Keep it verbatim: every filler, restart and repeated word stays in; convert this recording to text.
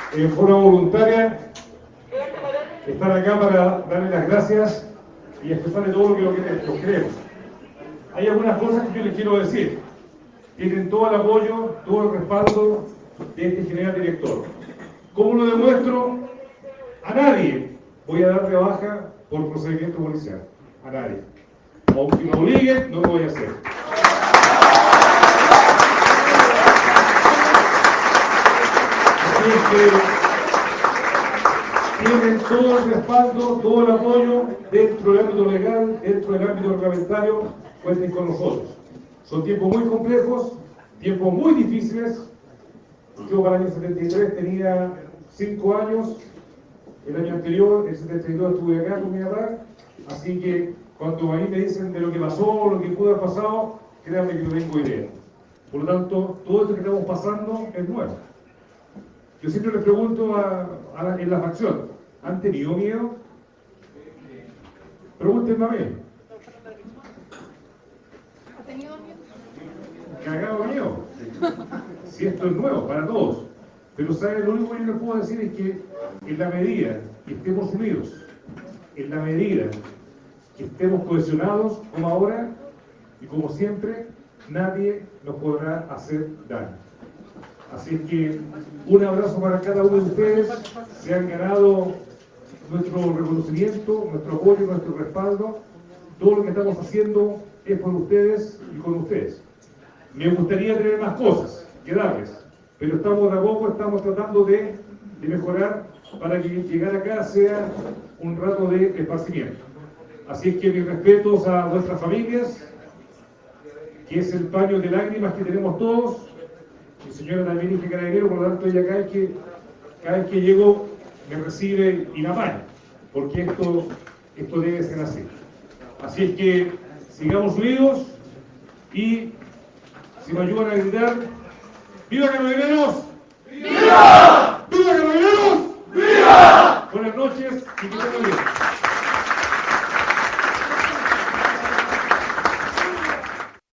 en forma voluntaria estar acá para darle las gracias y expresarle todo lo que lo que los queremos. Hay algunas cosas que yo les quiero decir. Tienen todo el apoyo, todo el respaldo de este general director. ¿Cómo lo demuestro? A nadie voy a dar de baja por procedimiento policial. A nadie. Aunque me obliguen, no lo voy a hacer. Así que tienen todo el respaldo, todo el apoyo dentro del ámbito legal, dentro del ámbito reglamentario, cuenten con nosotros. Son tiempos muy complejos, tiempos muy difíciles. Yo para el año setenta y tres tenía cinco años, el año anterior, el setenta y dos, estuve acá con mi papá, así que cuando a mí me dicen de lo que pasó, lo que pudo haber pasado, créanme que no tengo idea. Por lo tanto, todo esto que estamos pasando es nuevo. Yo siempre les pregunto a, a la, en la facción, ¿han tenido miedo? Pregúntenme a mí. ¿Ha tenido miedo? Cagado miedo. Si esto es nuevo para todos. Pero ¿saben? Lo único que yo les puedo decir es que en la medida que estemos unidos, en la medida que estemos cohesionados como ahora y como siempre, nadie nos podrá hacer daño. Así que un abrazo para cada uno de ustedes. Se han ganado nuestro reconocimiento, nuestro apoyo, nuestro respaldo. Todo lo que estamos haciendo es por ustedes y con ustedes. Me gustaría tener más cosas que darles, pero estamos de a poco, estamos tratando de, de mejorar para que llegar acá sea un rato de esparcimiento. Así es que mis respetos a nuestras familias, que es el paño de lágrimas que tenemos todos. Mi señora también es carabinero, por lo tanto ella cada vez que, cada vez que llego me recibe y me apaña, porque esto, esto debe ser así. Así es que sigamos unidos y si me ayudan a gritar, ¡viva Carabineros! ¡Viva! ¡Viva Carabineros! ¡Viva! Buenas noches y que tengan bien.